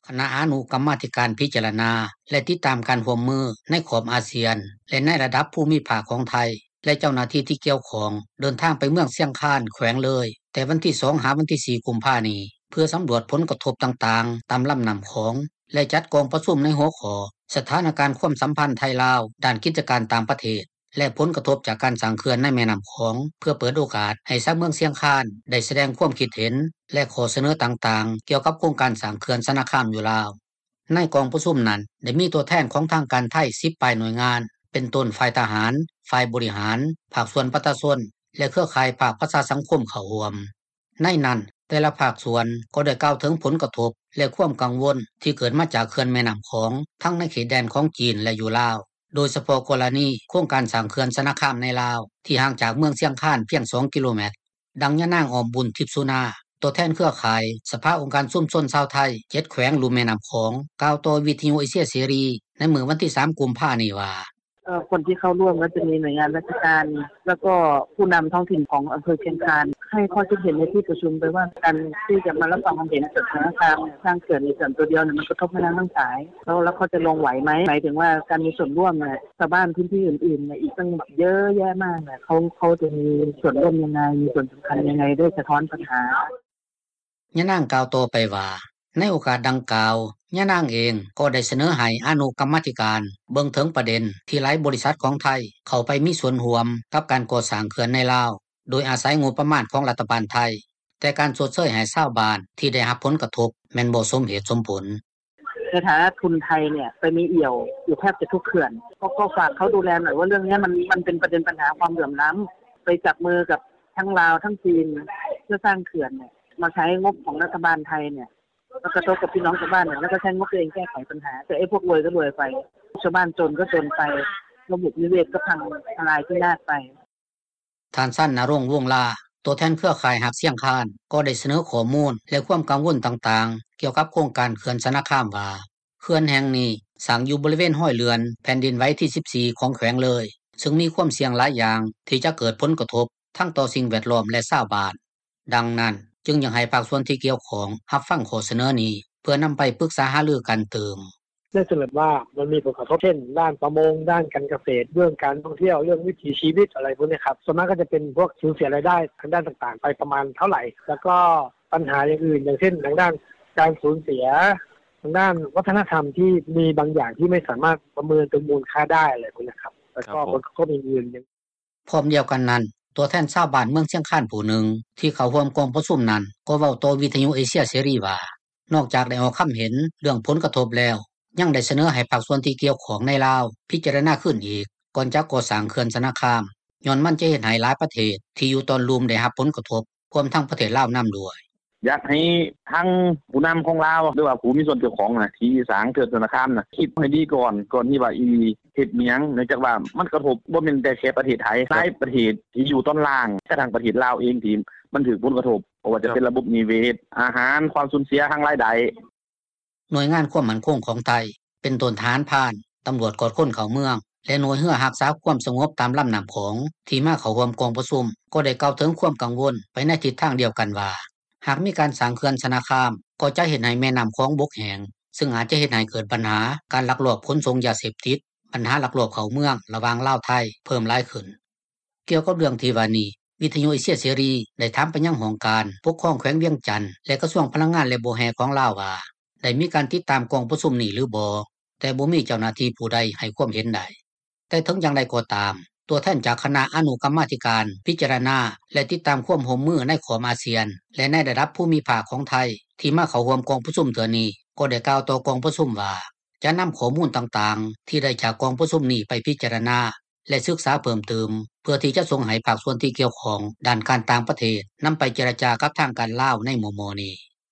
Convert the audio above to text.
คณะอนุกรรมาธิการพิจารณาและติดตามการร่วมมือในขอบอาเซียนและในระดับภูมิภาคของไทยและเจ้าหน้าที่ที่เกี่ยวข้องเดินทางไปเมืองเชียงคานแขวงเลยแต่วันที่2หาวันที่4กุมภาพันธ์นี้เพื่อสำรวจผลกระทบต่างๆตามลำน้ำของและจัดกองประชุมในหัวข้อสถานการณ์ความสัมพันธ์ไทยลาวด้านกิจการต่างประเทศและผลกระทบจากการสร้างเขื่อนในแม่น้ำของเพื่อเปิดโอกาสให้ชาวเมืองเชียงคานได้แสดงความคิดเห็นและข้อเสนอต่างๆเกี่ยวกับโครงการสร้างเขื่อนสนาคามอยู่ลาวในกองประชุมนั้นได้มีตัวแทนของทางการไทย10ปลายหน่วยงานเป็นต้นฝ่ายทหารฝ่ายบริหารภาคส่วนประชาชนและเครือข่ายภาคประชาสังคมเข้าร่วมในนั้นแต่ละภาคส่วนก็ได้กล่าวถึงผลกระทบและความกังวลที่เกิดมาจากเขื่อนแม่น้ำของทั้งในเขตแดนของจีนและอยู่ลาวโดยเฉพาะกรณีโครงการสร้างเขื่อนสนาคามในลาวที่ห่างจากเมืองเชียงคานเพียง2กิโลเมตรดังยะนางออมบุญทิพสุนาตัวแทนเครือข่ายสภาองค์การชุมชนชาวไทย7แขวงลุ่มแม่น้ำของกล่าวต่อวิทยุเอเชียเสรีในมื้อวันที่3กุมภาพันธ์นี้ว่าคนที่เข้าร่วมก็จะมีหน่วยงานราชการแล้วก็ผู้นำท้องถิ่นของอำเภอเชียงคานให้ข้อคิดเห็นในที่ประชุมไปว่าการที่จะมารับฟังความเห็นจากสถานการณ์สร้างเขื่อนในส่วนตัวเดียวเนี่ยมันกระทบแม่น้ำทั้งสายแล้วเขาจะลงไหวไหมหมายถึงว่าการมีส่วนร่วมเนี่ยชาวบ้านพื้นที่อื่นๆเนี่ยอีกตั้งเยอะแยะมากเนี่ยเขาจะมีส่วนร่วมยังไงมีส่วนสำคัญยังไงได้สะท้อนปัญหายะนางกล่าวต่อไปว่าในโอกาสดังกล่าวยะนางเองก็ได้เสนอให้อนุกรรมาธิการเบิ่งถึงประเด็นที่หลายบริษัทของไทยเข้าไปมีส่วนร่วมกับการก่อสร้างเขื่อนในลาวโดยอาศัยงบประมาณของรัฐบาลไทยแต่การชดเชยให้ชาวบ้านที่ได้รับผลกระทบแม่นบ่สมเหตุสมผลในฐานะทุนไทยเนี่ยไปมีเอี่ยวอยู่แทบจะทุกเขื่อนก็ฝากเขาดูแลหน่อยว่าเรื่องนี้มันเป็นประเด็นปัญหาความเหลื่อมล้ำไปจับมือกับทั้งลาวทั้งจีนเพื่อสร้างเขื่อนเนี่ยมาใช้งบของรัฐบาลไทยเนี่ยแล้วกระทบกับพี่น้องชาวบ้านเนี่ยแล้วก็ใช้งบตัวเองแก้ไขปัญหาแต่ไอ้พวกรวยก็รวยไปชาวบ้านจนก็จนไประบบนิเวศก็พังทลายพินาศไปท่านสั้นนรงค์วงศ์ลาตัวแทนเครือข่ายหักเสียงคานก็ได้เสนอข้อมูลและความกังวลต่างๆเกี่ยวกับโครงการเขื่อนสนาคามว่าเขื่อนแห่งนี้สร้างอยู่บริเวณห้อยเรือนแผ่นดินไหวที่14ของแขวงเลยซึ่งมีความเสี่ยงหลายอย่างที่จะเกิดผลกระทบทั้งต่อสิ่งแวดล้อมและชาวบ้านดังนั้นจึงอยากให้ภาคส่วนที่เกี่ยวข้องรับฟังข้อเสนอนี้เพื่อนำไปปรึกษาหารือกันเติมเนื่องจากว่ามันมีผลกระทบเช่นด้านประมงด้านการเกษตรเรื่องการท่องเที่ยวเรื่องวิถีชีวิตอะไรพวกนี้ครับส่วนมากก็จะเป็นพวกสูญเสียรายได้ทางด้านต่างๆไปประมาณเท่าไหร่แล้วก็ปัญหาอย่างอื่นอย่างเช่นทางด้านการสูญเสียทางด้านวัฒนธรรมที่มีบางอย่างที่ไม่สามารถประเมินเป็นมูลค่าได้อะไรพวกนี้ครับแล้วก็ผลกระทบอื่นพร้อมเดียวกันนั้นตัวแทนชาวบ้านเมืองเชียงคานผู้หนึ่งที่เข้าร่วมกองประชุมนั้นก็เว้าต่อวิทยุเอเชียเสรีว่านอกจากได้ออกความเห็นเรื่องผลกระทบแล้วยังได้เสนอให้ภาคส่วนที่เกี่ยวข้องในลาวพิจารณาขึ้นอีกก่อนจะก่อสร้างเขื่อนสนาคามย้อนมันจะเฮ็ดให้หลายประเทศที่อยู่ตอนลุ่มได้รับผลกระทบรวมทั้งประเทศลาวนําด้วยอยากให้ทั้งผู้นำของลาวหรือว่าผู้มีส่วนเกี่ยวข้องที่สร้างเขื่อนสนาคามคิดให้ดีก่อนที่ว่าเฮ็ดเมียงเนื่องจากว่ามันกระทบบ่แม่นแต่แค่ประเทศไทยหลายประเทศที่อยู่ตอนล่างกระทั่งประเทศลาวเองที่มันถูกผลกระทบบ่ว่าจะเป็นระบบนิเวศอาหารความสูญเสียทางรายได้หน่วยงานความมั่นคงของไทยเป็นต้นทหารพรานตำรวจกอดคนเข้าเมืองและหน่วยเรือรักษาความสงบตามลำน้ำของที่มาเข้าร่วมกองประชุมก็ได้กล่าวถึงความกังวลไปในทิศทางเดียวกันว่าหากมีการสร้างเขื่อนสนาคามก็จะเฮ็ดให้แม่น้ำของบกแห้งซึ่งอาจจะเฮ็ดให้เกิดปัญหาการลักลอบขนส่งยาเสพติดปัญหาลักลอบเข้าเมืองระหว่างลาวไทยเพิ่มหลายขึ้นเกี่ยวกับเรื่องที่ว่านี้วิทยุเอเชียเสรีได้ถามไปยังองค์การปกครองแขวงเวียงจันทน์และกระทรวงพลังงานและบ่อแห่ของลาวว่าได้มีการติดตามกองประชุมนี้หรือบ่แต่บ่มีเจ้าหน้าที่ผู้ใดให้ความเห็นใดแต่ถึงอย่างไรก็ตามตัวแทนจากคณะอนุกรรมาธิการพิจารณาและติดตามความร่วมมือในขอบอาเซียนและในระดับภูมิภาคของไทยที่มาเข้าร่วมกองประชุมเทื่อนี้ก็ได้กล่าวต่อกองประชุมว่าจะนำข้อมูลต่างๆที่ได้จากกองประชุมนี้ไปพิจารณาและศึกษาเพิ่มเติมเพื่อที่จะส่งให้ภาคส่วนที่เกี่ยวข้องด้านการต่างประเทศนำไปเจรจากับทางการลาวในหมู่นี้